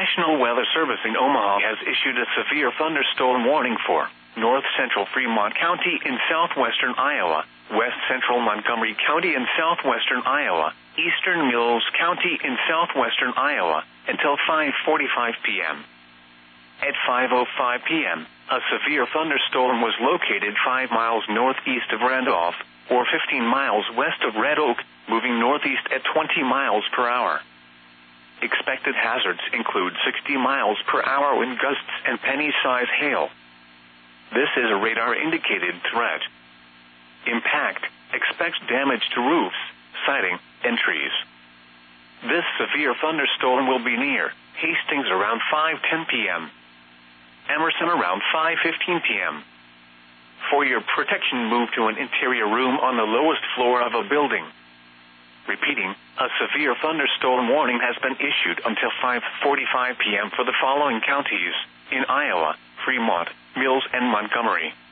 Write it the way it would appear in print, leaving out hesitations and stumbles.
National Weather Service in Omaha has issued a severe thunderstorm warning for north central Fremont County in southwestern Iowa, west central Montgomery County in southwestern Iowa, eastern Mills County in southwestern Iowa, until 5:45 p.m. At 5:05 p.m., a severe thunderstorm was located 5 miles northeast of Randolph, or 15 miles west of Red Oak, moving northeast at 20 miles per hour. Expected hazards include 60 miles per hour wind gusts and penny-size hail. This is a radar-indicated threat. Impact: expect damage to roofs, siding, and trees. This severe thunderstorm will be near Hastings around 5:10 p.m. Emerson around 5:15 p.m. For your protection, move to an interior room on the lowest floor of a building. Repeating, a severe thunderstorm warning has been issued until 5:45 p.m. for the following counties in Iowa: Fremont, Mills, and Montgomery.